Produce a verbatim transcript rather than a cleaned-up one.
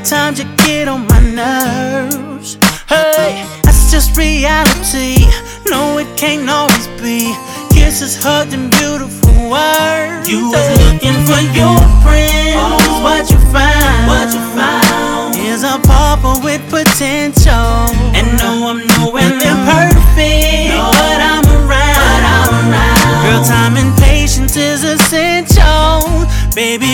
Sometimes you get on my nerves. Hey, that's just reality. No, it can't always be. Kisses, hugged, and beautiful words. You was looking for your prince. Oh, what you found? What you found is a pauper with potential. And no, I'm nowhere near perfect, no, but I'm around. But I'm around. Girl, time and patience is essential. Baby,